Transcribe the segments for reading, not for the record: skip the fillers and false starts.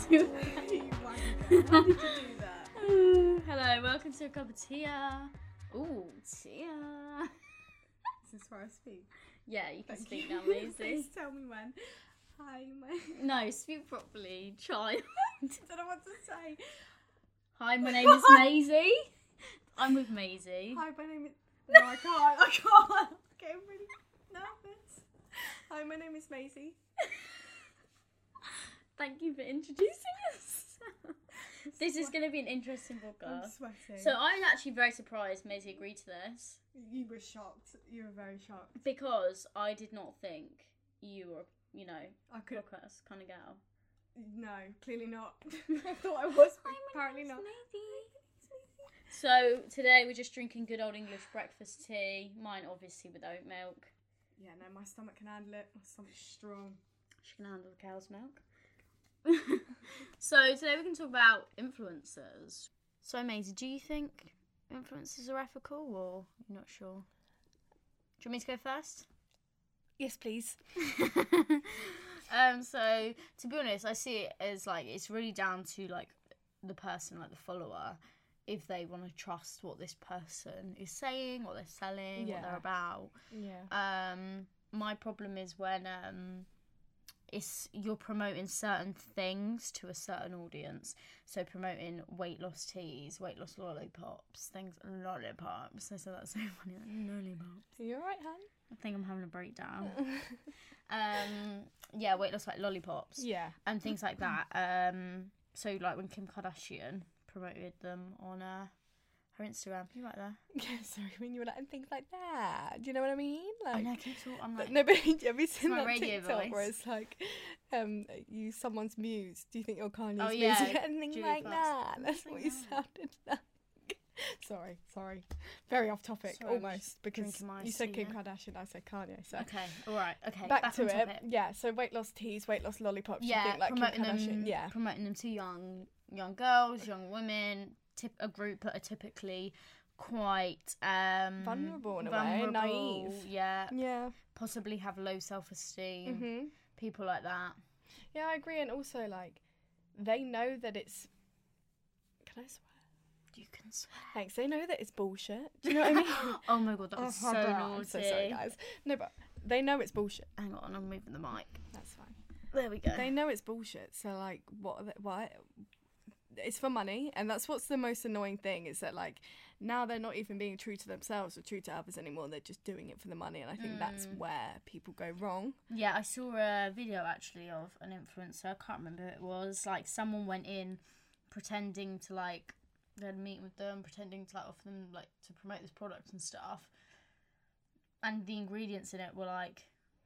You wanker. How did you do that? Hello, welcome to a cup of tea. Ooh, tea. Is this where I speak? Yeah, you can Thank speak you. now, Maisie. Please tell me when. Hi, No, speak properly, child. I don't know what to say. Hi, my name is Maisie. I'm with Maisie. Hi, my name is... No, I can't. I'm getting really nervous. Hi, my name is Maisie. Thank you for introducing us. This is going to be an interesting I'm podcast. sweating. So I'm actually very surprised Maisie agreed to this You were shocked. You were very shocked. because I did not think you were, I could... podcast kind of gal. No, clearly not. I thought I was, but apparently not. So today we're just drinking good old English breakfast tea. Mine obviously with oat milk. Yeah, no, my stomach can handle it. My stomach's strong. She can handle the cow's milk. So today we can talk about influencers. So Maisie, do you think influencers are ethical or you're not sure? Do you want me to go first? Yes, please. So to be honest, I see it as like it's really down to like the person, like the follower, if they want to trust what this person is saying, what they're selling, what they're about. Yeah. My problem is when you're promoting certain things to a certain audience. So promoting weight loss teas, weight loss lollipops, lollipops. I said that's so funny, like, lollipops. Are you alright, hun? I think I'm having a breakdown. Weight loss like lollipops. Yeah. And things like that. So like when Kim Kardashian promoted them on her Instagram, you right there? Yeah, sorry, when you were like, and things like that. Do you know what I mean? Like, I know, keep talking. I'm like, no, but have you seen my that radio TikTok voice. where it's like, you someone's muse? Do you think you're Kanye's Oh, muse? yeah, Anything Julie like Fox. that. That's what you sounded like. Sorry. Very off topic, Sorry, I'm almost, just because drinking my you said tea, Kim yeah. Kardashian, I said Kanye. So okay, all right, okay. back to on it. topic. Yeah, so weight loss teas, weight loss lollipops. Yeah, you think like Kim promoting Kardashian. them. Promoting them to young girls, young women. A group that are typically quite Vulnerable in a way, naive. Yeah, possibly have low self-esteem. Mm-hmm. People like that. Yeah, I agree, and also like they know that it's. Can I swear? You can swear. Thanks. They know that it's bullshit. Do you know what I mean? Oh my god, that was so naughty. I'm so sorry, guys. No, but they know it's bullshit. Hang on, I'm moving the mic. That's fine. There we go. They know it's bullshit. So like, what? It's for money, and that's what's the most annoying thing is that like now they're not even being true to themselves or true to others anymore. They're just doing it for the money, and I think that's where people go wrong. Yeah, I saw a video actually of an influencer. I can't remember who it was. Like someone went in pretending to like they had a meeting with them, pretending to like offer them like to promote this product and stuff, and the ingredients in it were like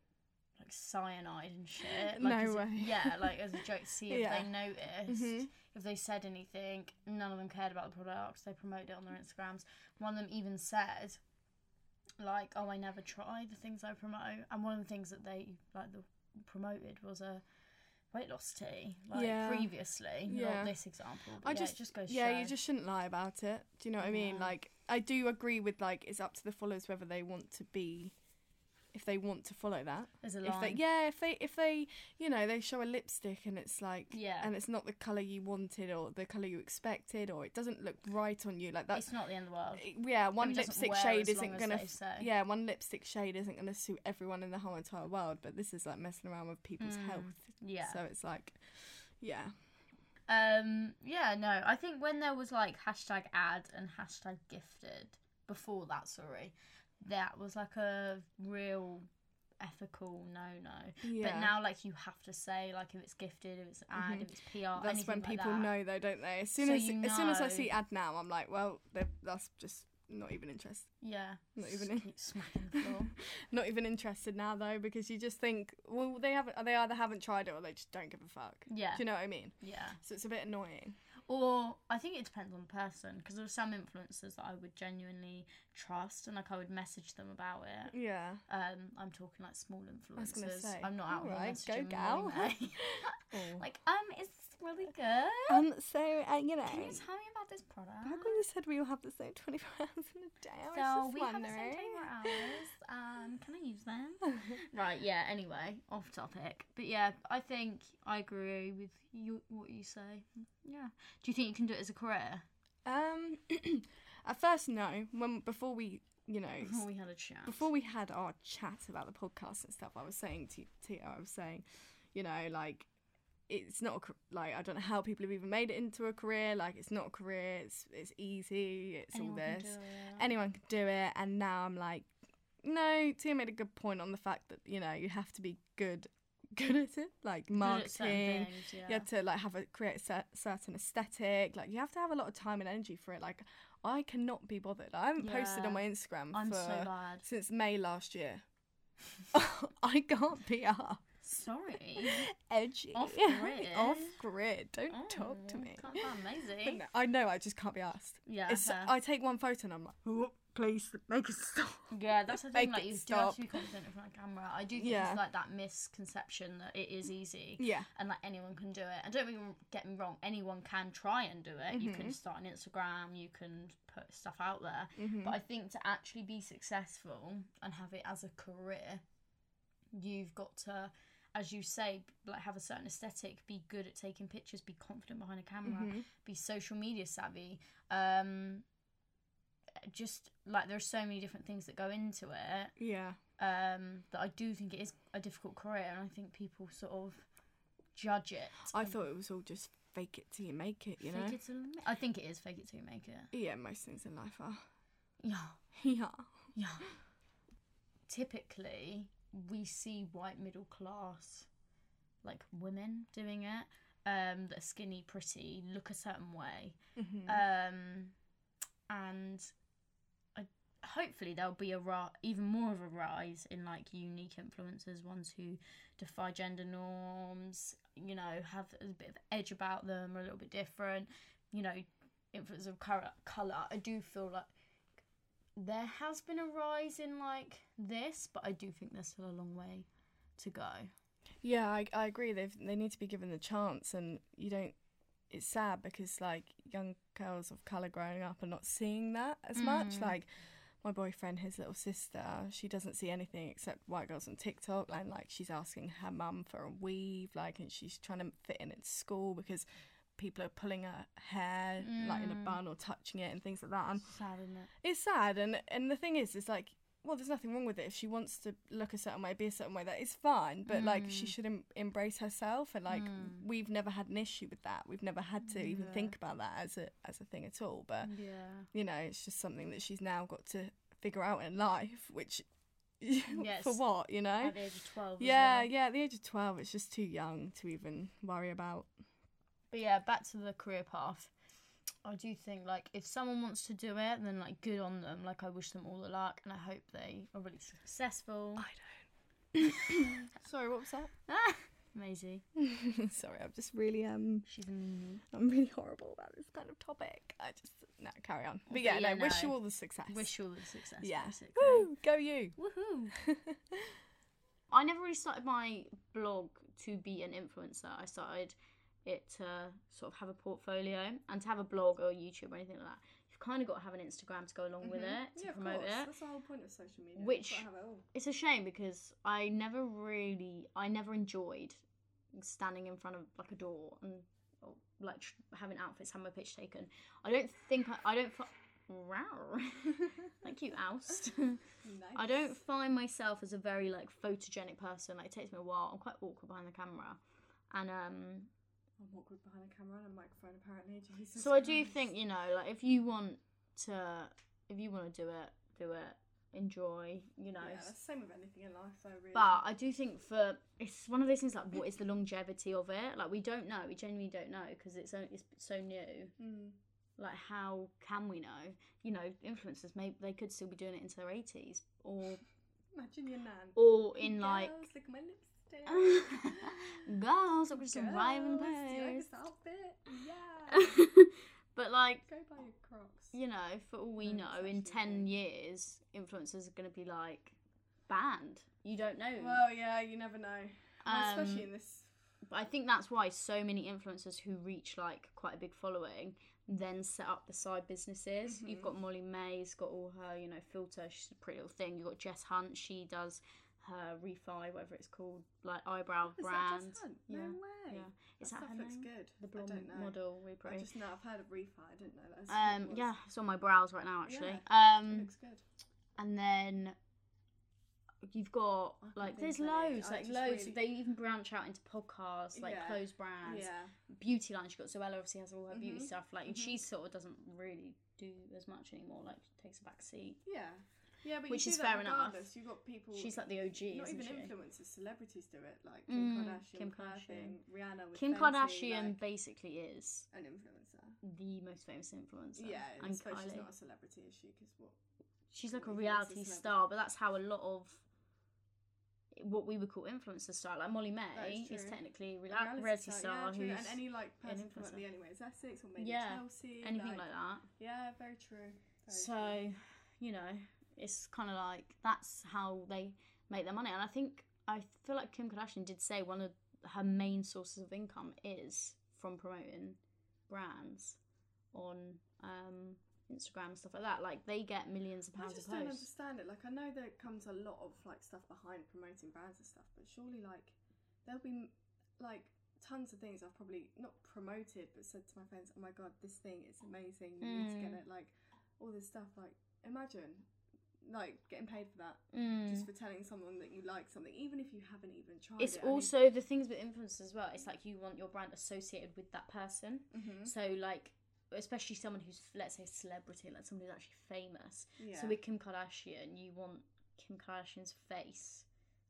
cyanide and shit. Like, No way. Yeah, like as a joke to see if Yeah. they noticed, Mhm. if they said anything. None of them cared about the product. They promoted it on their Instagrams. One of them even said, like, "Oh, I never try the things I promote." And one of the things that they promoted was a weight loss tea. Like previously, not this example. But it just goes. Yeah, show. you just shouldn't lie about it. Do you know what I mean? Like, I do agree with like it's up to the followers whether they want to be. If they want to follow that, There's a if line. if they they show a lipstick and it's like and it's not the colour you wanted or the colour you expected or it doesn't look right on you, like that's It's not the end of the world. One lipstick shade isn't gonna one lipstick shade isn't gonna suit everyone in the whole entire world, but this is like messing around with people's health. Yeah. So it's like I think when there was like hashtag ad and hashtag gifted before that, that was like a real ethical no. But now like you have to say like if it's gifted, if it's an ad, if it's PR. That's when people like that. know though, don't they? As soon as I see ad now, I'm like, well, that's just not even interested. Yeah. Not even keep smacking the floor. Not even interested now though, because you just think, well, they either haven't tried it or they just don't give a fuck. Yeah. Do you know what I mean? Yeah. So it's a bit annoying. Or I think it depends on the person, because there are some influencers that I would genuinely trust and like I would message them about it. Yeah. I'm talking like small influencers. I was gonna say, I'm not out here alright, go messaging gal. Molly May. Like, is this really good? So Can you tell me about this product? back when you said we all have the same 24 hours in a day, I was So just we wondering. have the same 24 hours. Can I use them? Right, yeah, anyway, off topic. But yeah, I think I agree with what you say. Yeah. Do you think you can do it as a career? At first, no. Before we, Before we had a chat. before we had our chat about the podcast and stuff, I was saying to Tio, like, it's not like, I don't know how people have even made it into a career. Like, it's not a career. It's easy. It's Anyone all can this. do it. Anyone can do it. And now I'm like, no. Tio made a good point on the fact that you have to be good at it, like Good at certain marketing. things, yeah. You have to like create a certain aesthetic. Like, you have to have a lot of time and energy for it. Like, I cannot be bothered. I haven't posted on my Instagram I'm so bad. since May last year. I can't be Sorry. edgy. Off grid. Off grid. Don't talk to me. Can't sound But amazing. no, I know, I just can't be asked. Yeah, fair. I take one photo and I'm like, oh, please make it stop. Yeah, that's the thing. Make Like, it you do have stop. to be confident in front of camera. I do think Yeah. it's like that misconception that it is easy. Yeah. And like anyone can do it. And don't even get me wrong, anyone can try and do it. You can start an Instagram, you can put stuff out there. But I think to actually be successful and have it as a career, you've got to, as you say, like, have a certain aesthetic, be good at taking pictures, be confident behind a camera, be social media savvy. Just like, there's so many different things that go into it. Yeah. That I do think it is a difficult career, and I think people sort of judge it. I thought it was all just fake it till you make it, know? Fake it till I think it is fake it till you make it. Yeah, most things in life are. Yeah. Yeah. Yeah. Typically, we see white middle class, like, women doing it, that are skinny, pretty, look a certain way. And hopefully there'll be even more of a rise in, like, unique influencers, ones who defy gender norms, have a bit of edge about them, are a little bit different, influencers of colour. I do feel like there has been a rise in, like, this, but I do think there's still a long way to go. Yeah, I agree. They need to be given the chance, and it's sad because, like, young girls of colour growing up are not seeing that as much. Like, my boyfriend, his little sister, she doesn't see anything except white girls on TikTok, and, like, she's asking her mum for a weave, like, and she's trying to fit in at school because people are pulling her hair like in a bun or touching it and things like that. And Sad, isn't it? it's sad, and the thing is, it's like, well, there's nothing wrong with it. If she wants to look a certain way, be a certain way, that is fine. But like, she should embrace herself, and like, we've never had an issue with that. We've never had to even think about that as a thing at all. But it's just something that she's now got to figure out in life. Which, for what, At the age of 12. Yeah, at the age of 12, it's just too young to even worry about. But yeah, back to the career path. I do think, like, if someone wants to do it, then, like, good on them. Like, I wish them all the luck, and I hope they are really successful. I don't. Sorry, what was that? Maisie. Sorry, I'm just really She's a meanie. I'm really horrible about this kind of topic. Carry on. But yeah, wish you all the success. Wish you all the success. Yeah. Basically. Woo! Go you. Woohoo! I never really started my blog to be an influencer. I started it to sort of have a portfolio, and to have a blog or YouTube or anything like that, you've kind of got to have an Instagram to go along with it, to promote it. That's the whole point of social media. Which, it's a shame, because I never enjoyed standing in front of, like, a door and like having outfits, having my picture taken. Wow. Thank you, Oust. Nice. I don't find myself as a very, like, photogenic person. Like, it takes me a while. I'm quite awkward behind the camera, and I'm awkward behind a camera and a microphone, apparently. Jesus so Christ. I do think, like, if you want to do it, enjoy, Yeah, that's the same with anything in life, though, really. But I do think it's one of those things, like, what is the longevity of it? Like, we don't know. We genuinely don't know, because it's so new. Like, how can we know? Influencers, maybe they could still be doing it into their 80s, or imagine your nan. Or in, like, look at my lipstick. girls, look just arriving Do you like post. this outfit? Yeah. But, like, Go buy your Crocs. for all we No, know, it's in actually 10 okay. years, influencers are going to be, like, banned. You don't know. Well, yeah, you never know. Especially in this. But I think that's why so many influencers who reach, like, quite a big following then set up the side businesses. You've got Molly May's got all her, filter. She's a pretty little thing. You've got Jess Hunt. She does her Refi, whatever it's called, like eyebrow Is brand. that Jess Hunt? No way. Yeah. Is that stuff her looks name? good. The I blonde don't know. model, really I pretty. just know I've heard of Refi. I didn't know that. Was who it was. Yeah, it's on my brows right now actually. Yeah, it looks good. And then you've got I can't like think there's of any. loads, I like just loads. really- They even branch out into podcasts, like Yeah. clothes brands, Yeah. beauty lines. You've got Zoella, obviously has all her beauty Mhm. stuff, like, and Mhm. she sort of doesn't really do as much anymore. Like, takes a back seat. Yeah. Yeah, but Which you is see that fair enough. regardless. You've got people. She's like the OG, not isn't even she? influencers, celebrities do it. Like Kim Kardashian, Kim with her Kardashian. thing, Rihanna with Kim Fenty, Kardashian like, basically is an influencer. the most famous influencer. Yeah, I and suppose she's Kylie. not a celebrity, is she? Because what? She's like a what reality influencer star, but that's how a lot of what we would call influencer star, like Molly May, That is is true. technically a Reality reality star yeah, true. who's And any like person from like influencer. the Anyways Essex or maybe Yeah, Chelsea, anything like that. Yeah, very true. Very So, true. you know, it's kind of like that's how they make their money. And I feel like Kim Kardashian did say one of her main sources of income is from promoting brands on Instagram and stuff like that. Like, they get millions of I pounds just a don't post. understand it. Like, I know there comes a lot of like stuff behind promoting brands and stuff, but surely like there'll be like tons of things I've probably not promoted but said to my friends, oh my god, this thing is amazing, you need to get it, like all this stuff. Like, imagine like getting paid for that just for telling someone that you like something, even if you haven't even tried It's it. also the things with influencers as well. It's like you want your brand associated with that person. So like, especially someone who's, let's say, celebrity, like someone who's actually famous. yeah. So with Kim Kardashian, you want Kim Kardashian's face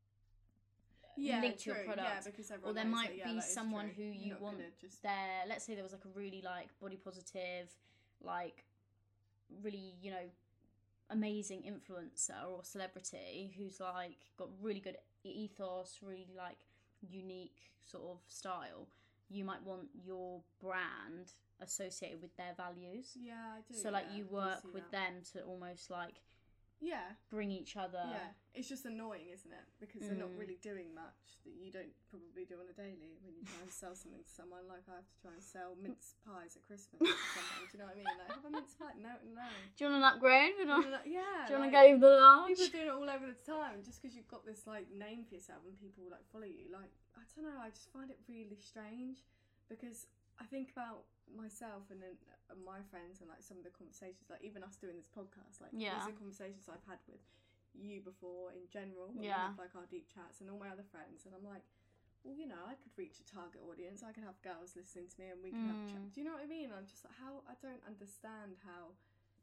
linked to your true. product. Yeah, because Or everyone there knows might that, yeah, be that is someone true. who You're you not want gonna just there. Let's say there was like a really like body positive, like really, you know, amazing influencer or celebrity who's like got really good ethos, really like unique sort of style. You might want your brand associated with their values. yeah, I do. So like yeah, you I do work see with that. them to almost like Yeah. bring each other. Yeah, it's just annoying, isn't it? Because they're not really doing much that you don't probably do on a daily when you try and sell something to someone. Like, I have to try and sell mince pies at Christmas or something. Do you know what I mean? Like, have a mince pie? No. Do you want an upgrade? Yeah. Do you want to like, go the large? people are doing it all over the time just because you've got this like name for yourself and people like follow you. Like, I don't know. I just find it really strange because I think about myself and then my friends and like some of the conversations, like even us doing this podcast, like these are conversations I've had with you before in general when we have like our deep chats and all my other friends, and I'm like, well, you know, I could reach a target audience, I could have girls listening to me and we can have chat. Do you know what I mean? I'm just like, how I don't understand how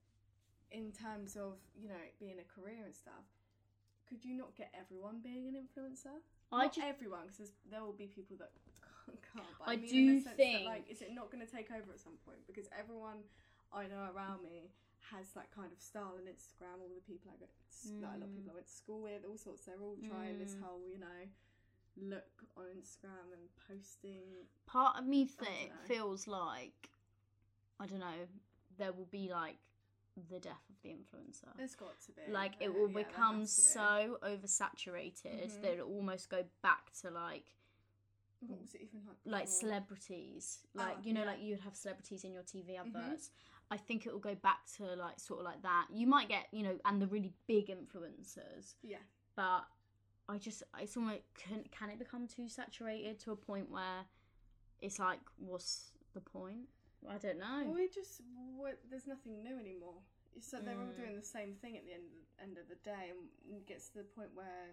in terms of, you know, it being a career and stuff, could you not get everyone being an influencer? Not everyone, because there will be people that can't. But I mean, do in the sense think that, like, is it not going to take over at some point? Because everyone I know around me has that kind of style on Instagram. All the people like a lot of people I went to school with, all sorts. They're all trying this whole, you know, look on Instagram and posting. Part of me know. feels like, I don't know, there will be like the death of the influencer. There's got to be. Like it will there become has to be. so oversaturated that it'll almost go back to like What was it even like? like before? celebrities, like you know, yeah. like you'd have celebrities in your TV adverts. I think it will go back to like sort of like that. You might get, you know, and the really big influencers, Yeah. but I just, it's almost, can it become too saturated to a point where it's like, what's the point? I don't know. Well, there's nothing new anymore. So they're all doing the same thing at the end of the day, and it gets to the point where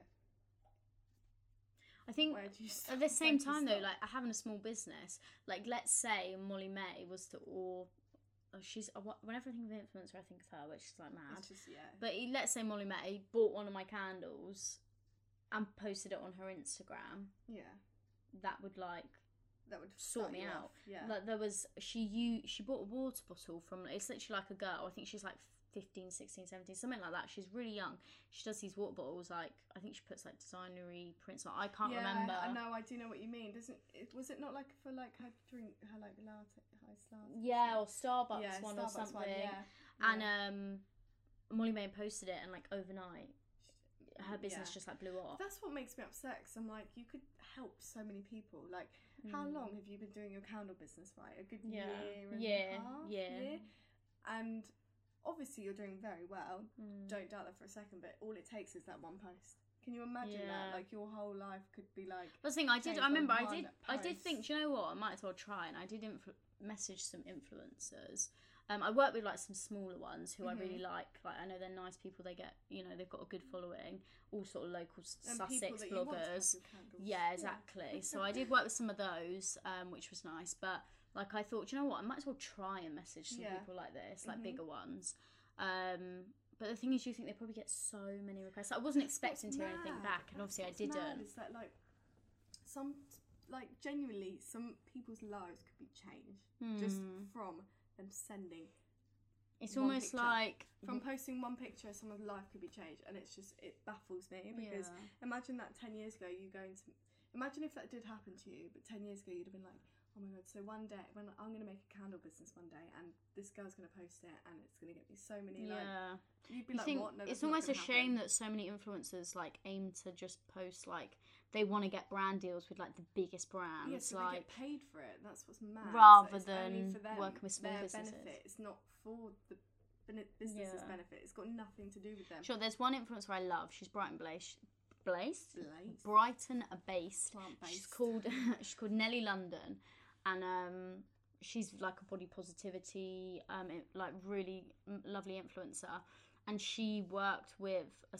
I think where do you stop? at the same Where do you time though, stop? like having a small business, like let's say Molly May was to, or she's, whenever I think of influencer, I think of her, which is like mad. It's just, yeah. But let's say Molly May bought one of my candles and posted it on her Instagram. Yeah. That would like That would sort start me you out. off, yeah. Like there was, she bought a water bottle from, it's literally like a girl, I think she's like 15, 16, 17, something like that. She's really young. She does these water bottles, like, I think she puts like designery prints on. I can't remember. I know, I do know what you mean. Was it not like for like her drink, her like latte, high latte? Yeah, or Starbucks Yeah, one Starbucks or something. one, yeah. And Molly May posted it, and like overnight, her business just like blew off. That's what makes me upset, because I'm like, you could help so many people. Like, how long have you been doing your candle business, right? A good year and a half? Yeah. And obviously you're doing very well. Don't doubt that for a second, but all it takes is that one post. Can you imagine Yeah. that? Like your whole life could be like. But the thing, I changed remember on I one did post. think, do you know what? I might as well try, and I did message some influencers. I work with like some smaller ones who I really like. Like I know they're nice people. They get, you know, they've got a good following. All sort of local And Sussex people that you want to have bloggers. your candles. Yeah, exactly. So I did work with some of those, which was nice. But like I thought, do you know what? I might as well try and message some people like this, like bigger ones. But the thing is, you think they probably get so many requests. I wasn't expecting to hear anything back, and obviously I didn't. Mad is that genuinely some people's lives could be changed just from them sending. It's one almost picture. like From posting one picture, someone's life could be changed, and it baffles me because imagine that 10 years ago imagine if that did happen to you, but 10 years ago you'd have been like, oh my god, so one day when I'm going to make a candle business one day and this girl's going to post it and it's going to get me so many like, you'd be like, what? No, it's that's not almost a gonna shame happen. that so many influencers like aim to just post like they want to get brand deals with like the biggest brands, Yeah, so like they get paid for it. That's what's mad. rather It's only than for them, working with small their businesses. benefit. It's not for the business's benefit. It's got nothing to do with them. Sure, there's one influencer I love. She's Brighton based. Blaze. Brighton based. Plant-based. She's called Nelly London, and she's like a body positivity, like really lovely influencer, and she worked with a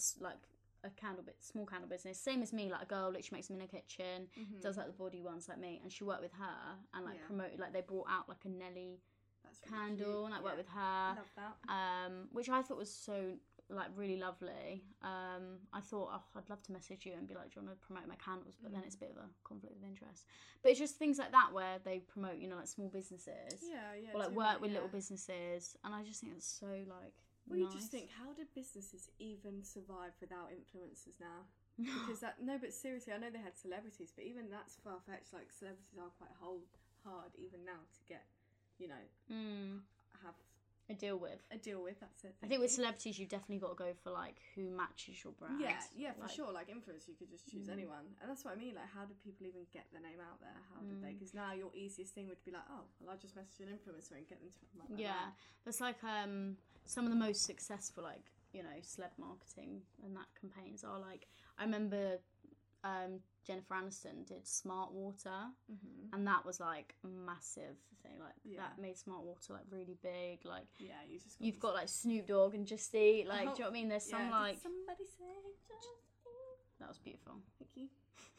small candle business, same as me, like a girl literally makes them in her kitchen, does like the body ones like me, and she worked with her and like promoted, like they brought out like a Nelly candle and I worked with her. Love that. Which I thought was so like really lovely. I thought, oh, I'd love to message you and be like, do you want to promote my candles? But then it's a bit of a conflict of interest. But it's just things like that where they promote, you know, like small businesses. Or like work with little businesses, and I just think it's so like. Well, nice. you just think, how did businesses even survive without influencers now? Because but seriously, I know they had celebrities, but even that's far fetched. Like celebrities are quite hard even now to get, you know, have a deal with. That's it. I think with celebrities, you've definitely got to go for like who matches your brand. Yeah, for sure. Like influencers, you could just choose anyone, and that's what I mean. Like, how do people even get their name out there? How did they? Because now your easiest thing would be like, oh, well, I'll just message an influencer and get them to promote my brand. That's like some of the most successful, like, you know, celeb marketing and that campaigns are like, I remember Jennifer Aniston did Smart Water, and that was like a massive thing. Like that made Smart Water like really big. Like you've got like Snoop Dogg and Just Eat. Like, do you know what I mean? There's some like. Did somebody say Just Eat? That was beautiful. Thank you.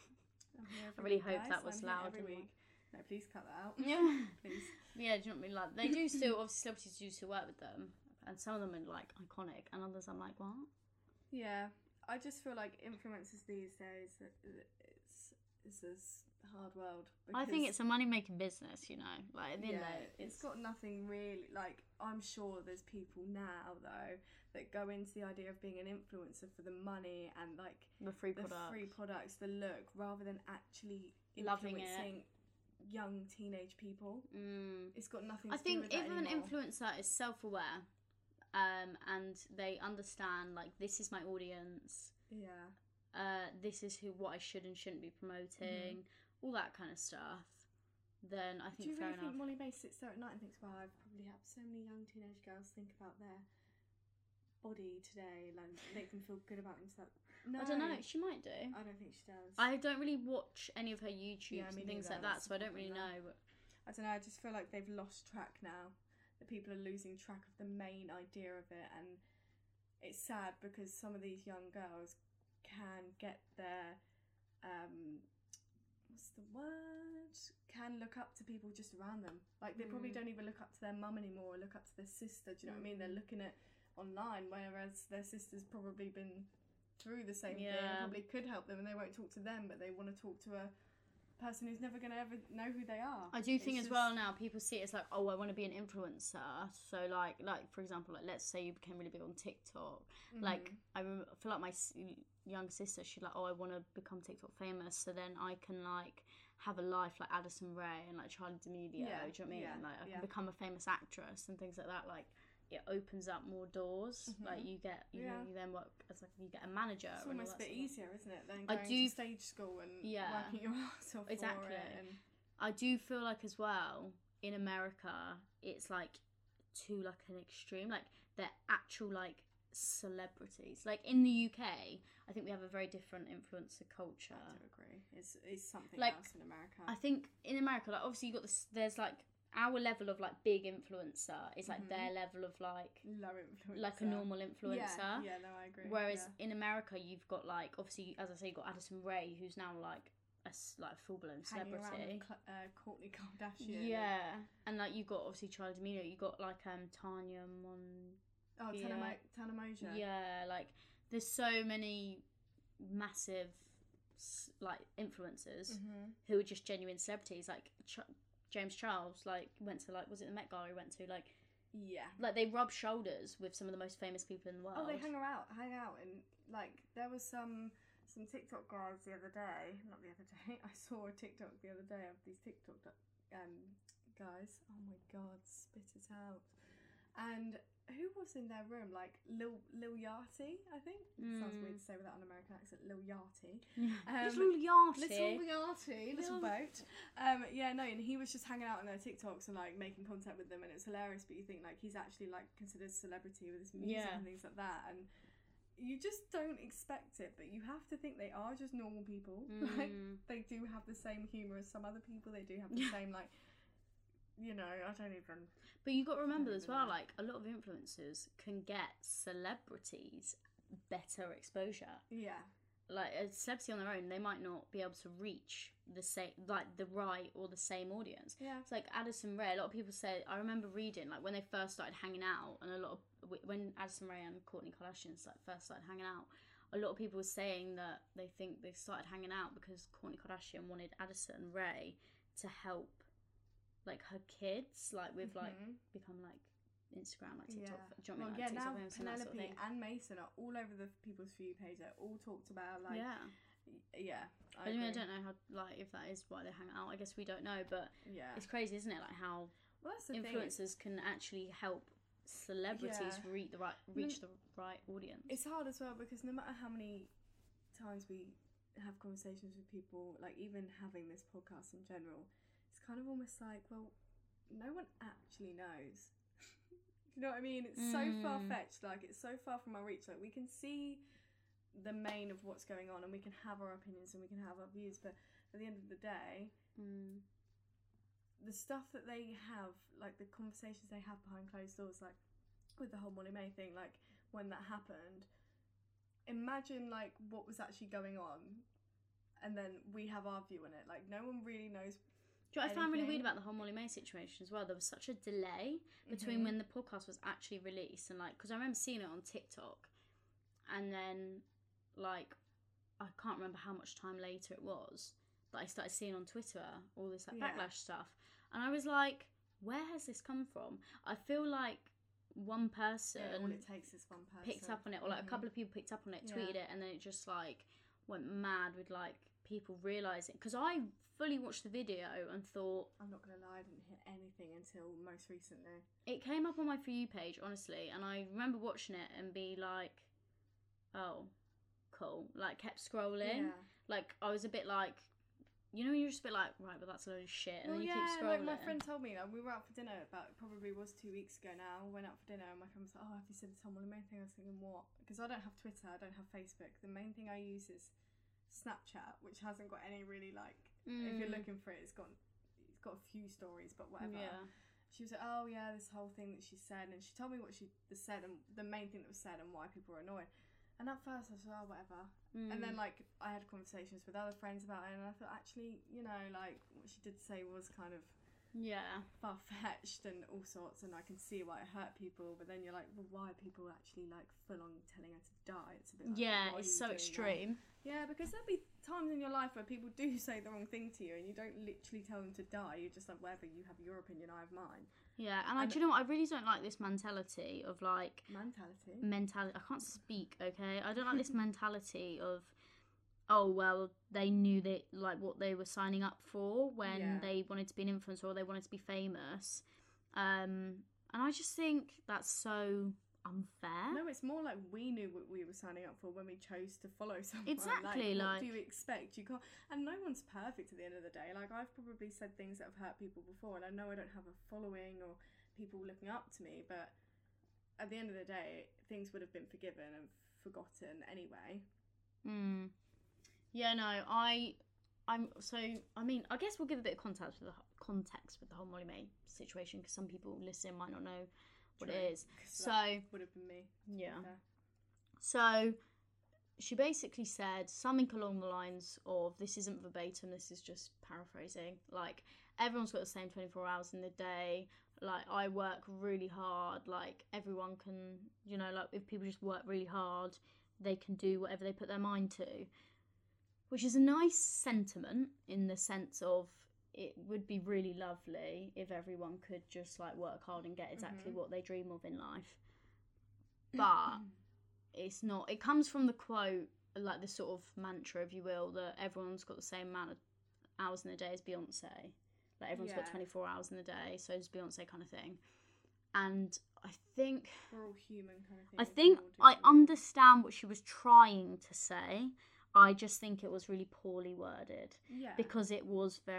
I really hope that was loud. Every week. No, please cut that out. Yeah. Please. Yeah, do you know what I mean? Like they do still, obviously celebrities do still work with them, and some of them are like iconic, and others I'm like, what? Yeah, I just feel like influencers these days, it's this hard world. I think it's a money-making business, you know. Like at the end of the day, it's got nothing really. Like, I'm sure there's people now though that go into the idea of being an influencer for the money and like the free products, the look, rather than actually loving influencing young teenage people. It's got nothing to do think with that if anymore. an influencer is self-aware, and they understand like this is my audience, this is what I should and shouldn't be promoting, all that kind of stuff, then I think do you fair really enough. think Molly May sits there at night and thinks, well, I've probably had so many young teenage girls think about their body today, like make them feel good about themselves? No, I don't know, she might do. I don't think she does. I don't really watch any of her YouTubes and things like that, so I don't really know. But I don't know, I just feel like they've lost track now. That people are losing track of the main idea of it, and it's sad because some of these young girls can get their can look up to people just around them. Like they probably don't even look up to their mum anymore or look up to their sister. Do you know what I mean? They're looking at online, whereas their sister's probably been through the same thing, probably could help them, and they won't talk to them, but they want to talk to a person who's never going to ever know who they are. I do think as well now people see it as like, oh, I want to be an influencer. So like for example, like let's say you became really big on TikTok. Like I feel like my younger sister, she's like, oh, I want to become TikTok famous, so then I can like have a life like Addison Rae and like Charli D'Amelio. Do you know what I mean? Like I can become a famous actress and things like that. Like it opens up more doors. Like you get, you know, you then work as like you get a manager. It's almost a bit easier, isn't it? Than going to stage school and working your ass off for it. And I do feel like as well in America, it's like to like an extreme. Like their actual like celebrities. Like in the UK, I think we have a very different influencer culture. I do agree. It's something Like, else in America. I think in America, like obviously you got this. There's like our level of like big influencer is like their level of like low influencer, like a normal influencer. Yeah, no, I agree. Whereas in America, you've got like obviously, as I say, you've got Addison Rae, who's now like a full blown celebrity. Hanging around with Kourtney Kardashian. Yeah, and like you've got obviously Charli D'Amelio. You got like Tanya Tana Moja. Yeah, like there's so many massive like influencers who are just genuine celebrities. Like James Charles, like went to like was it the Met Gala he went to like. Yeah. Like they rub shoulders with some of the most famous people in the world. Oh, they hang out, and like there was some TikTok guys the other day. Not the other day. I saw a TikTok the other day of these TikTok guys. Oh my god, spit it out! And who was in their room? Like Lil Yachty, I think. Sounds weird to say without an American accent. Lil Yachty. Little Yachty. Little Yachty. Little boat. Yeah, no, and he was just hanging out on their TikToks and like making contact with them, and it's hilarious. But you think like he's actually like considered a celebrity with his music and things like that, and you just don't expect it. But you have to think they are just normal people. Like they do have the same humour as some other people. They do have the same like. You know, I don't even. But you got to remember as well, like a lot of influencers can get celebrities better exposure. Yeah. Like a celebrity on their own, they might not be able to reach the same, like the right or the same audience. Yeah. It's like Addison Rae. A lot of people say. I remember reading like when they first started hanging out, and a lot of when Addison Rae and Kourtney Kardashian first started hanging out. A lot of people were saying that they think they started hanging out because Kourtney Kardashian wanted Addison Rae to help. Like her kids, like with like become like Instagram, like TikTok. Do you know what I mean? Like, now TikTok Penelope and Mason are all over the people's For You page. They're all talked about. Like, yeah. I mean, I don't know how like if that is why they hang out. I guess we don't know, but it's crazy, isn't it? Like how influencers can actually help celebrities reach the right audience. It's hard as well because no matter how many times we have conversations with people, like even having this podcast in general. It's kind of almost like, well, no one actually knows. You know what I mean? It's so far-fetched. Like, it's so far from our reach. Like, we can see the main of what's going on and we can have our opinions and we can have our views. But at the end of the day, the stuff that they have, like, the conversations they have behind closed doors, like, with the whole Molly-Mae thing, like, when that happened, imagine, like, what was actually going on. And then we have our view on it. Like, no one really knows... Do you know what I found really weird about the whole Molly-Mae situation as well? There was such a delay between when the podcast was actually released and like, because I remember seeing it on TikTok, and then like, I can't remember how much time later it was that I started seeing on Twitter all this like backlash stuff, and I was like, where has this come from? I feel like one person, all it takes is one person picked up on it, or like a couple of people picked up on it, tweeted it, and then it just like went mad with like people realising, because I fully watched the video and thought, I'm not gonna lie, I didn't hear anything until most recently. It came up on my For You page, honestly, and I remember watching it and be like, oh, cool. Like, kept scrolling. Like, I was a bit like, you know, you're just a bit like, right, but that's a load of shit, and then you keep scrolling. Like my friend told me, like, we were out for dinner about, probably was 2 weeks ago now, went out for dinner, and my friend was like, oh, have you seen the Tom Molly-Mae thing? I was thinking, what? Because I don't have Twitter, I don't have Facebook. The main thing I use is Snapchat, which hasn't got any really like if you're looking for it, it's got a few stories, but whatever. She was like, oh yeah, this whole thing that she said, and she told me what she said and the main thing that was said and why people were annoyed. And at first I was like, oh, whatever. And then like I had conversations with other friends about it, and I thought actually, you know, like what she did say was kind of far-fetched and all sorts, and I can see why it hurt people, but then you're like, well, why are people actually like full on telling her to die? It's a bit like, it's so extreme. Yeah, because there'll be times in your life where people do say the wrong thing to you and you don't literally tell them to die. You're just like, whatever, you have your opinion, I have mine. Yeah, and do you know what? I really don't like this mentality of like... Mentality? I can't speak, okay? I don't like this mentality of, oh, well, they knew that like what they were signing up for when they wanted to be an influencer or they wanted to be famous. And I just think that's so unfair. No, it's more like we knew what we were signing up for when we chose to follow someone. Exactly. Like, what do you expect? You can't, and no one's perfect at the end of the day. Like, I've probably said things that have hurt people before, and I know I don't have a following or people looking up to me, but at the end of the day, things would have been forgiven and forgotten anyway. Yeah, no, I mean, I guess we'll give a bit of context with the whole Molly-Mae situation, because some people listening might not know what it is. So would have been me. Yeah. So she basically said something along the lines of, this isn't verbatim, this is just paraphrasing, like, everyone's got the same 24 hours in the day, like, I work really hard, like, everyone can, you know, like, if people just work really hard, they can do whatever they put their mind to. Which is a nice sentiment, in the sense of, it would be really lovely if everyone could just, like, work hard and get exactly what they dream of in life. But it's not. It comes from the quote, like the sort of mantra, if you will, that everyone's got the same amount of hours in the day as Beyonce. Like, everyone's got 24 hours in the day, so does Beyonce, kind of thing. And I think we're all human, kind of thing. I think I understand what she was trying to say. I just think it was really poorly worded. Yeah. Because it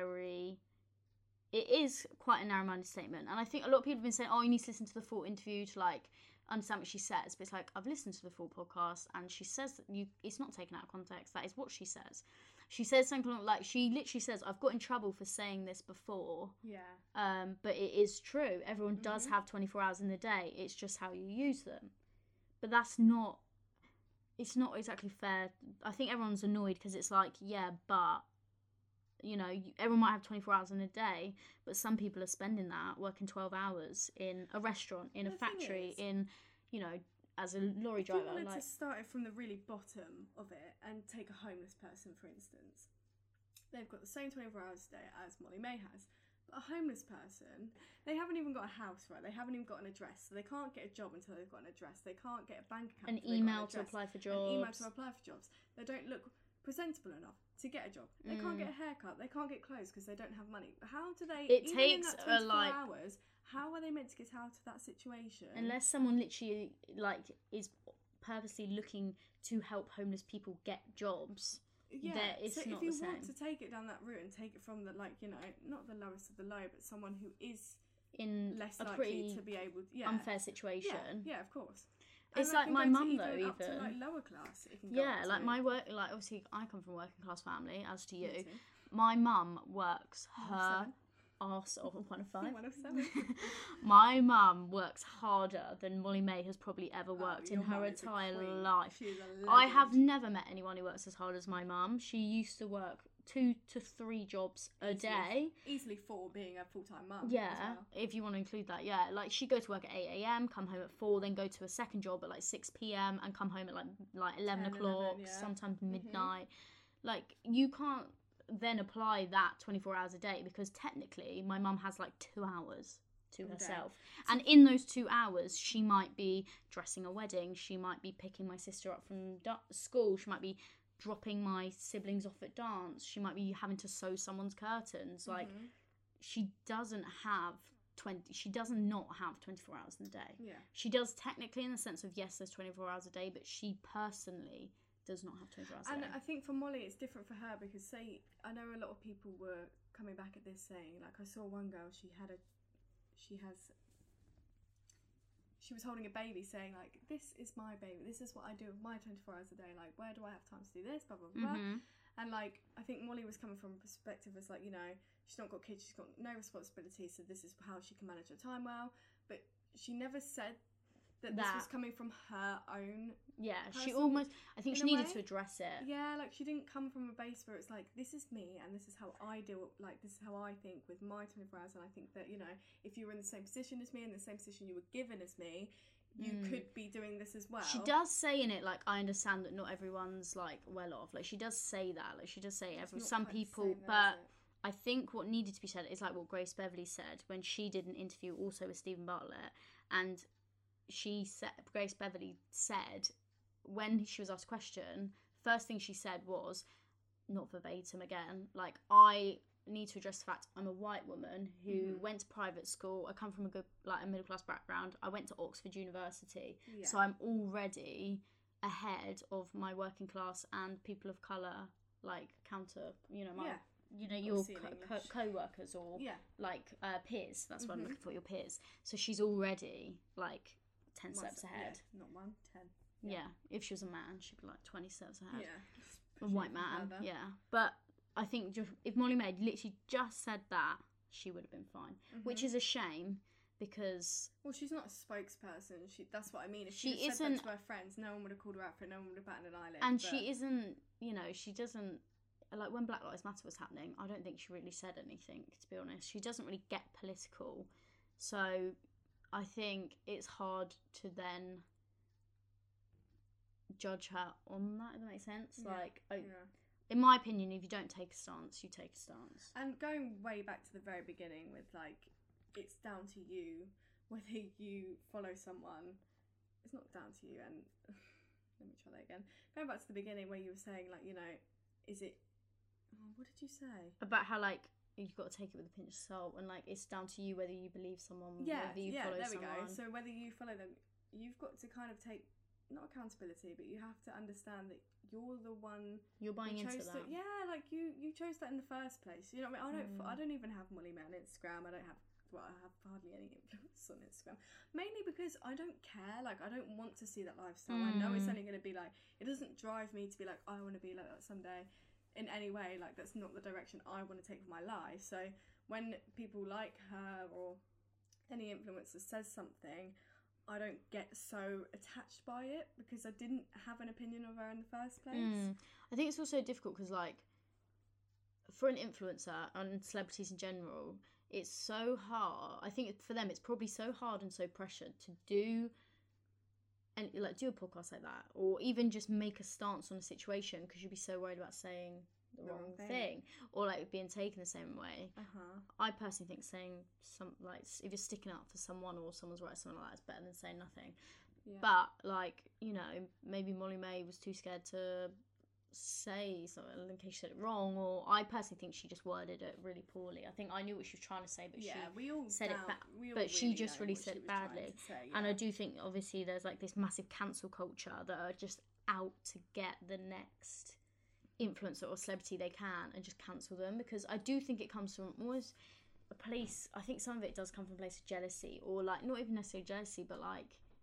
is quite a narrow-minded statement. And I think a lot of people have been saying, oh, you need to listen to the full interview to, like, understand what she says. But it's like, I've listened to the full podcast, and she says that it's not taken out of context. That is what she says. She says something like, she literally says, I've got in trouble for saying this before. Yeah. But it is true. Everyone does have 24 hours in the day. It's just how you use them. But that's not... It's not exactly fair. I think everyone's annoyed because it's like, yeah, but, you know, everyone might have 24 hours in a day, but some people are spending that working 12 hours in a restaurant, in a factory, in, you know, as a lorry driver. If you wanted to start it from the really bottom of it and take a homeless person, for instance, they've got the same 24 hours a day as Molly-Mae has. But a homeless person, they haven't even got a house, right? They haven't even got an address, so they can't get a job until they've got an address. They can't get a bank account. An email to apply for jobs. An email to apply for jobs. They don't look presentable enough to get a job. They can't get a haircut. They can't get clothes because they don't have money. How do they? It takes in that 24 hours. How are they meant to get out of that situation? Unless someone literally, like, is purposely looking to help homeless people get jobs. Yeah, it's so not if you the same. want to take it down that route and take it from the, like, you know, not the lowest of the low, but someone who is in less a likely pretty to be able, unfair situation. Yeah, of course. It's like my mum though, even even up to, like, lower class. Like my work, like obviously I come from a working class family, as do you. Me too. My mum works her arse off. 1 of 5. 1 of 7. My mum works harder than Molly-Mae has probably ever worked in her entire life. She's a I have never met anyone who works as hard as my mum. She used to work 2 to 3 jobs a day. Easily 4 being a full-time mum. Yeah, as well. if you want to include that, yeah. Like, she'd go to work at 8 a.m, come home at 4, then go to a second job at like 6 p.m, and come home at like 11 o'clock, 11, yeah. sometimes midnight. Like, you can't then apply that 24 hours a day, because technically my mum has like 2 hours to herself. And in those 2 hours, she might be dressing a wedding, she might be picking my sister up from school, she might be dropping my siblings off at dance, she might be having to sew someone's curtains. Like, she doesn't have she does not have 24 hours in a day. Yeah. She does technically, in the sense of, yes, there's 24 hours a day, but she personally does not have 24 hours a day. And I think for Molly it's different for her, because say, I know a lot of people were coming back at this saying, like, I saw one girl, she was holding a baby, saying, like, this is my baby, this is what I do with my 24 hours a day, like, where do I have time to do this, blah blah blah. And like, I think Molly was coming from a perspective as, like, you know, she's not got kids, she's got no responsibility, so this is how she can manage her time well. But she never said that this was coming from her own. Yeah, she almost, I think she needed to address it. Yeah, like, she didn't come from a base where it's like, this is me and this is how I deal, like, this is how I think with my 24 hours. And I think that, you know, if you were in the same position as me, in the same position you were given as me, you could be doing this as well. She does say in it, like, I understand that not everyone's, like, well off. Like, she does say that. Like, she does say some people, but I think what needed to be said is, like, what Grace Beverley said when she did an interview also with Stephen Bartlett, and she said, Grace Beverley said, when she was asked a question, first thing she said was, not verbatim again, like, I need to address the fact I'm a white woman who went to private school. I come from a middle class background. I went to Oxford University, so I'm already ahead of my working class and people of colour, like, counter, you know, my your co-workers or like peers. That's what I'm looking for, your peers. So she's already, like, 10 steps ahead. Yeah, not 1, 10. Yeah. If she was a man, she'd be like 20 steps ahead. Yeah. A white man, yeah. But I think just if Molly-Mae literally just said that, she would have been fine. Which is a shame because... Well, she's not a spokesperson. That's what I mean. If she she isn't said that to her friends, no one would have called her out for it, no one would have batted an eyelid. And she isn't, you know, she doesn't... Like, when Black Lives Matter was happening, I don't think she really said anything, to be honest. She doesn't really get political. So I think it's hard to then judge her on that, if that makes sense. Yeah. Like, in my opinion, if you don't take a stance, you take a stance. And going way back to the very beginning with, like, it's down to you whether you follow someone. It's not down to you. And let me try that again. Going back to the beginning where you were saying, like, you know, is it... Oh, what did you say? About how, like, you've got to take it with a pinch of salt, and, like, it's down to you whether you believe someone, whether you follow there someone. we go. So whether you follow them, you've got to kind of take, not accountability, but you have to understand that you're the one... You're buying into that. Like, you chose that in the first place. You know what I mean? I don't even have Molly-Mae on Instagram. I have hardly any influence on Instagram. Mainly because I don't care. Like, I don't want to see that lifestyle. I know it's only going to be, like... It doesn't drive me to be like, I want to be like that someday. In any way, like, that's not the direction I want to take for my life. So when people like her or any influencer says something, I don't get so attached by it because I didn't have an opinion of her in the first place. I think it's also difficult because, like, for an influencer and celebrities in general, it's so hard. I think for them it's probably so hard and so pressured to do a podcast like that, or even just make a stance on a situation because you'd be so worried about saying the wrong thing or, like, being taken the same way. I personally think saying like, if you're sticking up for someone or someone's right, something like that is better than saying nothing. But, like, you know, maybe Molly-Mae was too scared to say something in case she said it wrong, or I personally think she just worded it really poorly. I think I knew what she was trying to say, but she said it but she just really said it badly. And I do think obviously there's, like, this massive cancel culture that are just out to get the next influencer or celebrity they can and just cancel them, because I do think it comes from almost a place, I think some of it does come from a place of jealousy, or, like, not even necessarily jealousy, but like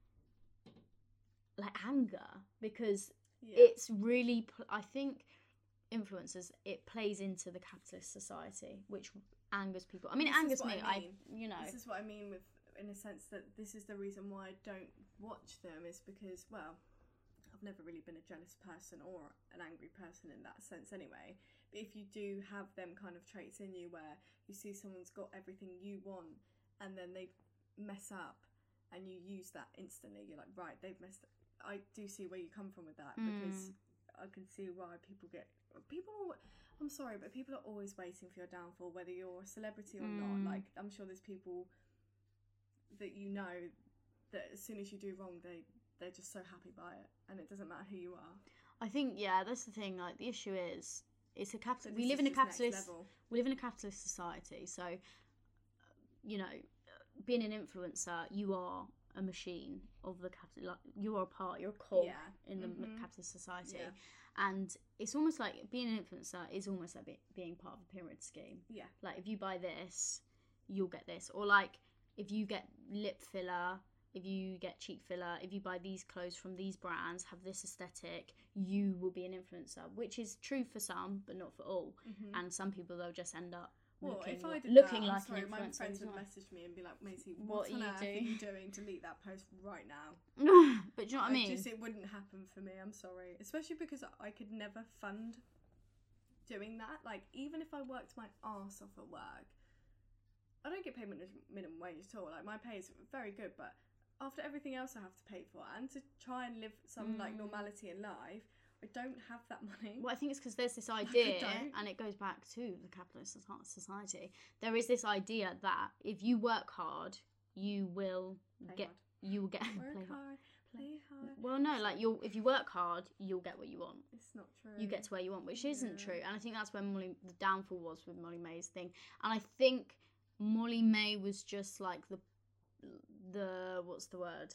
anger, because it's really, I think influencers, it plays into the capitalist society, which angers people. I mean, it angers me. This is what I mean with, in a sense, that this is the reason why I don't watch them, is because, well, I've never really been a jealous person or an angry person in that sense anyway. But if you do have them kind of traits in you where you see someone's got everything you want and then they mess up and you use that instantly, you're like, right, they've messed up. I do see where you come from with that, because I can see why I'm sorry, but people are always waiting for your downfall, whether you're a celebrity or not. Like, I'm sure there's people that you know that as soon as you do wrong, they're just so happy by it, and it doesn't matter who you are. I think, that's the thing. Like, the issue is, it's a capital. We live in a capitalist society. So, you know, being an influencer, you are a machine of the capital. Like, you are a part. You're a cog in the capitalist society, and it's almost like being an influencer is almost like being part of a pyramid scheme. Yeah. Like, if you buy this, you'll get this, or like if you get lip filler. If you get cheek filler, if you buy these clothes from these brands, have this aesthetic, you will be an influencer, which is true for some, but not for all. And some people, they'll just end up looking like an influencer. My friends would message me and be like, Maisie, what on earth are you doing? Delete that post right now. But do you know what I mean? It wouldn't happen for me, I'm sorry. Especially because I could never fund doing that. Like, even if I worked my arse off at work, I don't get paid minimum wage at all. Like, my pay is very good, but after everything else I have to pay for and to try and live some like normality in life, I don't have that money. Well, I think it's because there's this idea, and it goes back to the capitalist society. There is this idea that if you work hard, you will get work hard, play hard. Well, no, like if you work hard, you'll get what you want. It's not true. You get to where you want, which isn't true. And I think that's where the downfall was with Molly-Mae's thing. And I think Molly-Mae was just like the what's the word?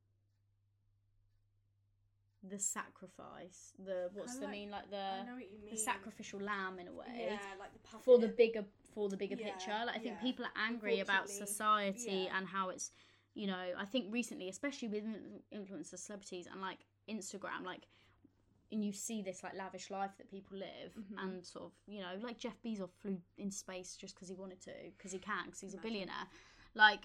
The sacrifice. I know what you mean. The sacrificial lamb in a way. Yeah, like the puppet. For the bigger picture. Like, I think people are angry about society and how it's you know, I think recently, especially with influencers, celebrities, and like Instagram, like, and you see this like lavish life that people live, and sort of, you know, like Jeff Bezos flew into space just because he wanted to, because he can, because he's a billionaire. Like,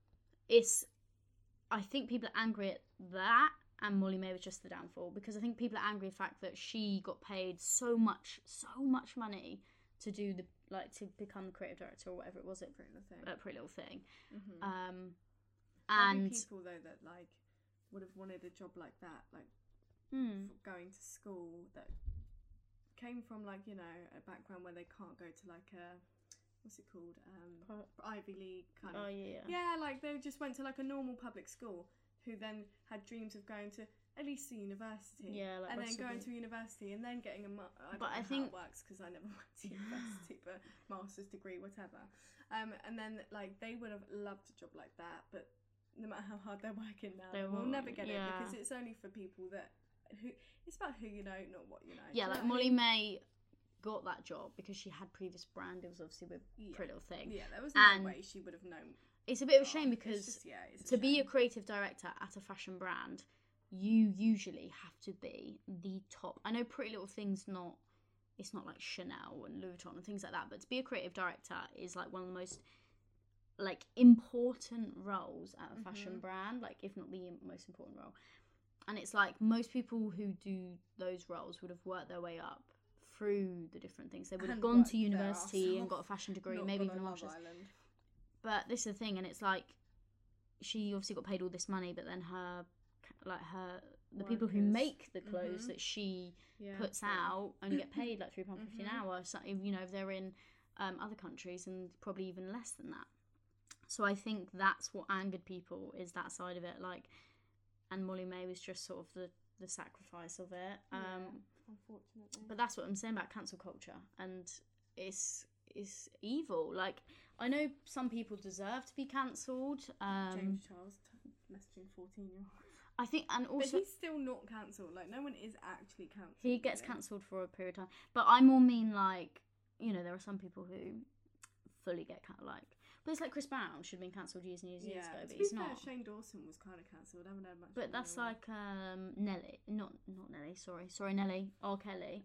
I think people are angry at that, and Molly May was just the downfall, because I think people are angry at the fact that she got paid so much money to do to become the creative director or whatever it was at Pretty Little Thing. And people though that like would have wanted a job like that, like going to school, that came from like, you know, a background where they can't go to like a, what's it called, Ivy League kind of. Yeah, like they just went to like a normal public school, who then had dreams of going to at least a university, like, and then going to university and then getting a I don't know how it works because I never went to university, but master's degree, whatever. And then like they would have loved a job like that, but no matter how hard they're working now, they will never get it, because it's only for people it's about who you know, not what you know. Yeah, like Molly May got that job because she had previous brand. It was obviously with Pretty Little Thing. Yeah, there was no way she would have known. It's a bit of a shame, because to be a creative director at a fashion brand, you usually have to be the top. I know Pretty Little Thing's not, it's not like Chanel and Louis Vuitton and things like that, but to be a creative director is like one of the most like important roles at a fashion brand, like if not the most important role. And it's like most people who do those roles would have worked their way up through the different things. They would have gone to university and got a fashion degree, maybe even a master's. But this is the thing, and it's like she obviously got paid all this money, but then the people who make the clothes that she puts out only get paid like £3.50 an hour. So, you know, if they're in other countries, and probably even less than that. So I think that's what angered people, is that side of it. Like, and Molly May was just sort of the sacrifice of it. Unfortunately. But that's what I'm saying about cancel culture, and it's evil. Like, I know some people deserve to be cancelled. James Charles messaging 14-year-olds. I think, and also, but he's still not cancelled. Like, no one is actually cancelled. He gets cancelled for a period of time. But I more mean, like, you know, there are some people who fully get like. But it's like Chris Brown should have been cancelled years and years ago, but he's not. Shane Dawson was kind of cancelled. I haven't heard much. But that's like Nelly, not Nelly. Sorry, Nelly. R. Kelly.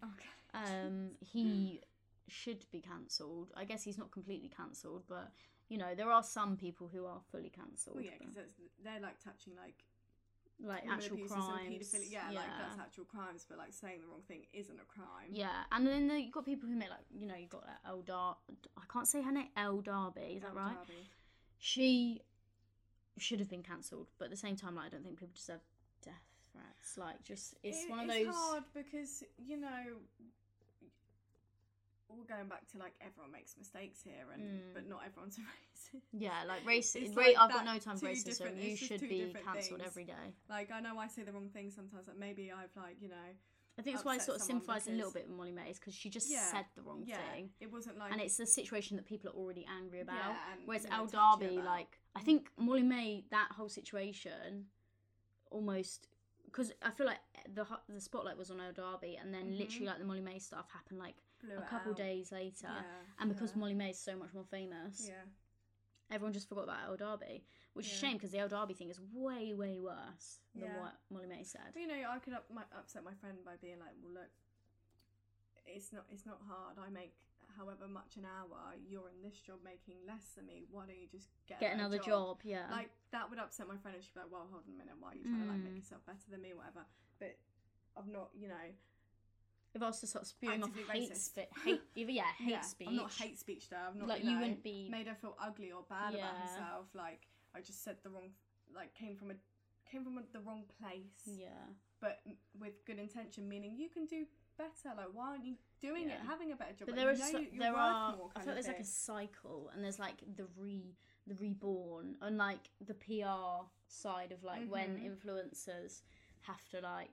He should be cancelled. I guess he's not completely cancelled, but you know, there are some people who are fully cancelled. Well, yeah, because they're like touching like actual crimes. Like that's actual crimes, but like saying the wrong thing isn't a crime. Yeah, and then you've got people who make like, you know, you've got I can't say her name, Elle Darby, is that right? Darby. She should have been cancelled, but at the same time, like, I don't think people deserve death threats. Like, just it's one of those. It's hard because, you know, we're going back to like everyone makes mistakes here, but not everyone's a racist. Yeah, like racist. I've got no time for racism. You should be cancelled every day. Like, I know I say the wrong thing sometimes. Like, maybe I've like, you know. I think that's why I sort of sympathise a little bit with Molly May, because she just said the wrong thing. It wasn't like, and it's a situation that people are already angry about. Whereas Elle Darby, like, I think Molly May, that whole situation, almost, because I feel like the spotlight was on Elle Darby, and then literally like the Molly May stuff happened like a couple days later, and because Molly May is so much more famous, everyone just forgot about Elle Darby, which is a shame, because the Elle Darby thing is way worse than what Molly May said. But, you know, I could upset my friend by being like, well, look, it's not hard. I make however much an hour. You're in this job making less than me. Why don't you just get another job? Yeah, like that would upset my friend, and she'd be like, well, hold on a minute, why are you trying to like make yourself better than me, or whatever. But I'm not, you know. If I was to start spewing off hate speech. I'm not hate speech though. I'm not, like, you wouldn't be made her feel ugly or bad about herself. Like, I just said the wrong, like came from the wrong place. Yeah. But with good intention, meaning you can do better. Like, why aren't you doing it, having a better job? But like, there are. I feel there's like a cycle, and there's like the reborn, and like the PR side of like when influencers have to like,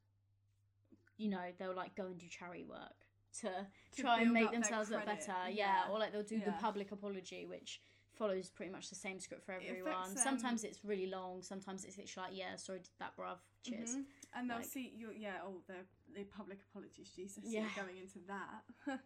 you know, they'll like go and do charity work to try and make themselves look better. Or like they'll do the public apology, which follows pretty much the same script for everyone. Sometimes it's really long, sometimes it's literally like, sorry, did that, bruv, cheers. And they'll see the public apologies, Jesus, going into that.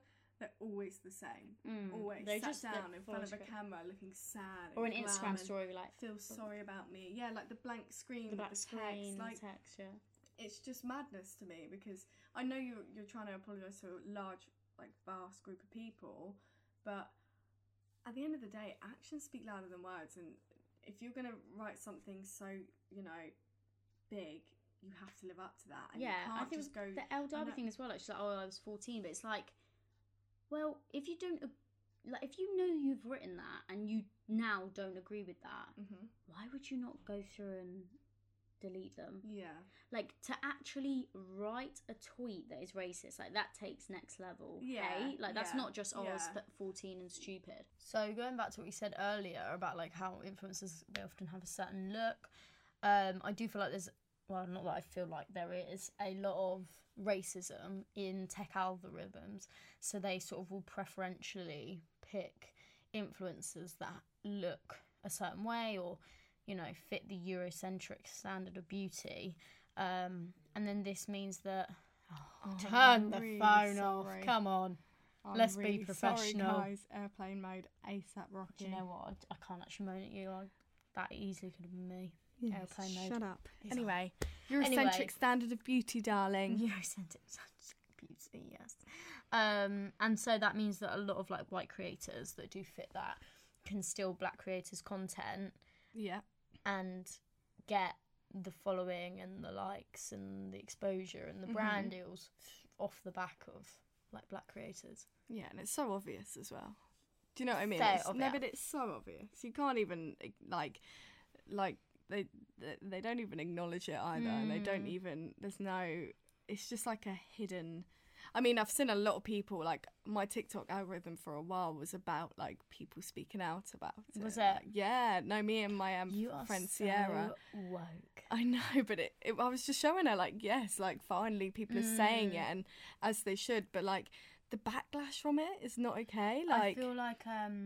they're always the same. Mm. Always They're sat just down in front of a photograph. camera looking sad. Or an and glum Instagram and story, like feel sorry about me. Yeah, like the blank screen, the with back the screen, text. Like, text, yeah. it's just madness to me, because I know you're trying to apologise to a large, like, vast group of people, but at the end of the day, actions speak louder than words. And if you're going to write something so, you know, big, you have to live up to that. And you can't I think just go... the El Derby thing as well, like, she's like, oh, I was 14, but it's like, well, if you don't, like, if you know you've written that and you now don't agree with that, why would you not go through and delete them? Yeah. Like, to actually write a tweet that is racist, like, that takes next level. Yeah. Hey? Like, that's not just, I was 14 and stupid. So, going back to what we said earlier about, like, how influencers, they often have a certain look, I do feel like there's, well, not that I feel like there is, a lot of racism in tech algorithms. So they sort of will preferentially pick influencers that look a certain way or, you know, fit the Eurocentric standard of beauty. And then this means that... turn the phone off. Come on. Let's be professional. Sorry, guys. Airplane mode, ASAP Rocky. Do you know what? I can't actually moan at you. That easily could have been me. Yes, Airplane mode. Shut up. Anyway, Eurocentric standard of beauty, darling. Eurocentric beauty, yes. And so that means that a lot of, like, white creators that do fit that can steal black creators' content. Yeah. And get the following and the likes and the exposure and the brand deals off the back of, like, black creators. Yeah, and it's so obvious as well. Do you know what I mean? No, but it's so obvious. You can't even, like they don't even acknowledge it either. And they don't even, it's just like a hidden... I mean, I've seen a lot of people, like, my TikTok algorithm for a while was about, like, people speaking out about it. Was it? Like, yeah. No, me and my friend Sierra. Woke. I know, but I was just showing her, like, yes, like, finally people are saying it, and as they should, but, like, the backlash from it is not okay. Like, I feel like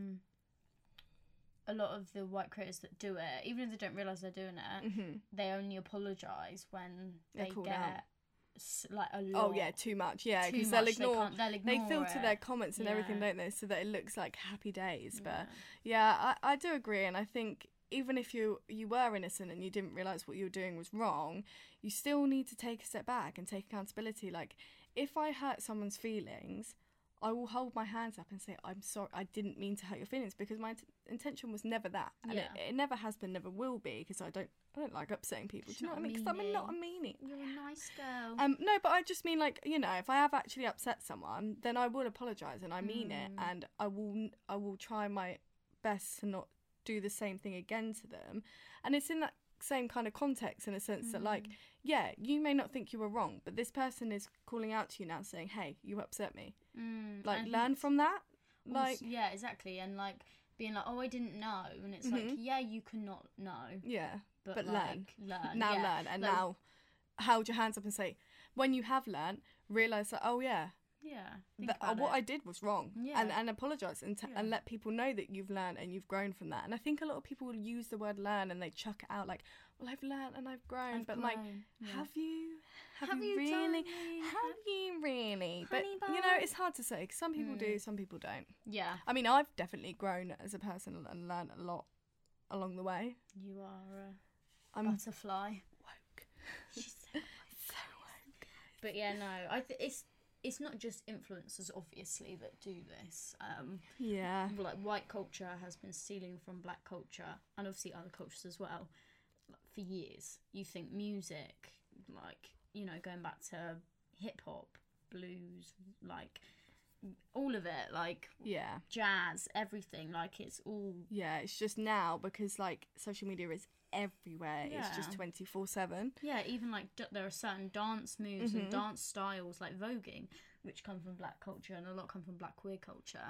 a lot of the white creators that do it, even if they don't realise they're doing it, they only apologise when they get... like a lot. Oh yeah, too much. Yeah, because they'll ignore. They filter their comments and everything, don't they? So that it looks like happy days. But yeah, I do agree, and I think even if you were innocent and you didn't realise what you were doing was wrong, you still need to take a step back and take accountability. Like, if I hurt someone's feelings, I will hold my hands up and say, I'm sorry, I didn't mean to hurt your feelings, because my intention was never that. And it never has been, never will be, because I don't like upsetting people. Do you know what I mean? Because I'm not a meanie. You're a nice girl. No, but I just mean, like, you know, if I have actually upset someone, then I will apologise, and I mean it, and I will try my best to not do the same thing again to them. And it's in that same kind of context, in a sense that, like, yeah, you may not think you were wrong, but this person is calling out to you now saying, hey, you upset me. Like, learn from that. Like, yeah, exactly. And, like, being like, oh, I didn't know. And it's like, yeah, you cannot know. Yeah, but like, learn. Now learn. And like, now hold your hands up and say, when you have learned, realise that, oh, yeah. Yeah. What I did was wrong. Yeah. And apologise and let people know that you've learned and you've grown from that. And I think a lot of people will use the word learn and they chuck it out like, well, I've learned and I've grown. Like, have you? Have you really? Have you really? But, you know, it's hard to say, because some people do, some people don't. Yeah. I mean, I've definitely grown as a person and learned a lot along the way. You are a butterfly. Woke. She's so woke. But yeah, no, it's not just influencers, obviously, that do this. Yeah. Like, white culture has been stealing from black culture, and obviously other cultures as well, like, for years. You think music, like, you know, going back to hip-hop, blues, like, all of it, like, jazz, everything, like, it's all... Yeah, it's just now, because, like, social media is everywhere. It's just 24/7. Yeah, even, like, there are certain dance moves and dance styles, like voguing, which come from black culture, and a lot come from black queer culture.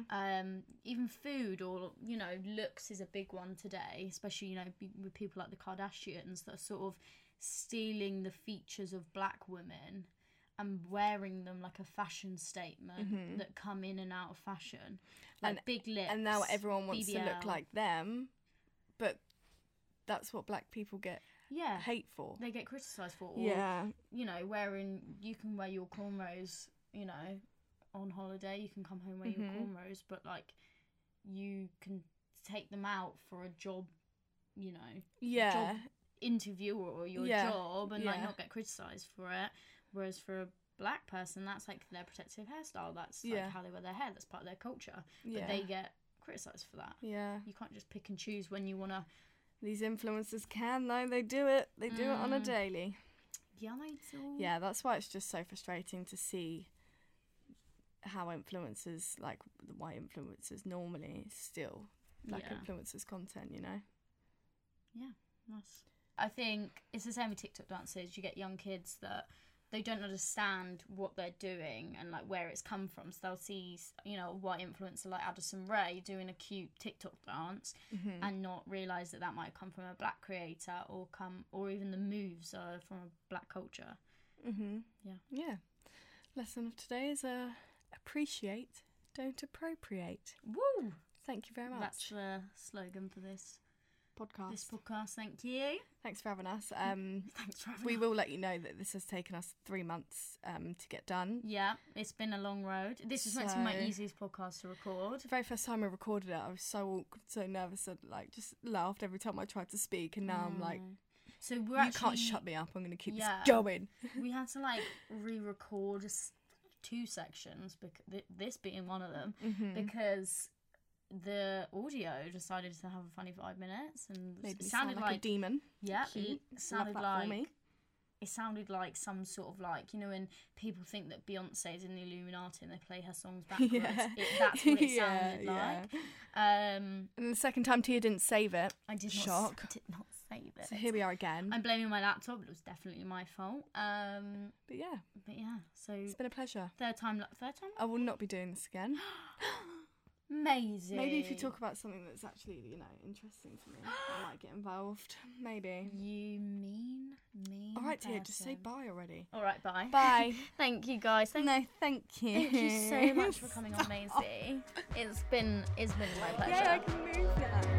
Even food, or, you know, looks is a big one today, especially, you know, with people like the Kardashians that are sort of stealing the features of black women and wearing them like a fashion statement that come in and out of fashion, like, and big lips, and now everyone wants BBL. to look like them, but that's what black people get hate for. They get criticised for. Or, you know, you can wear your cornrows, you know, on holiday, you can come home wear your cornrows, but like you can take them out for a job, you know, job interview or your job, and like not get criticised for it. Whereas for a black person, that's like their protective hairstyle. That's like how they wear their hair. That's part of their culture. But they get criticised for that. Yeah. You can't just pick and choose when you want to. These influencers can, though. They do it. They do it on a daily. Yeah, they do. Yeah, that's why it's just so frustrating to see how influencers, like the white influencers normally, still black influencers content, you know? Yeah, nice. I think it's the same with TikTok dances. You get young kids that they don't understand what they're doing and like where it's come from. So they'll see, you know, a white influencer like Addison Rae doing a cute TikTok dance and not realise that might come from a black creator or even the moves are from a black culture. Yeah. Lesson of today is appreciate, don't appropriate. Woo! Thank you very much. That's the slogan for this podcast. Thank you. Thanks for having us. Thanks for having us. We will let you know that this has taken us 3 months to get done. Yeah, it's been a long road. This was meant to be my easiest podcast to record. The very first time I recorded it, I was so awkward, so nervous, and like just laughed every time I tried to speak. And now I'm like, so you can't shut me up. I'm going to keep this going. We had to like re-record 2 sections, this being one of them, because the audio decided to have a funny 5 minutes and it sounded like a demon. Yeah, it sounded like some sort of like, you know, when people think that Beyonce is in the Illuminati and they play her songs backwards. That's what it sounded like. And the second time Tia didn't save it. I did not save it. So here we are again. I'm blaming my laptop, but it was definitely my fault. But yeah, so it's been a pleasure. Third time. I will not be doing this again. Amazing. Maybe if you talk about something that's actually, you know, interesting to me, I might get involved. Maybe. You mean. All right, Tia, just say bye already. All right, bye. Bye. Thank you, guys. Thank you. Thank you so much for coming on, Maisie. It's been my pleasure. Yeah, I can move now.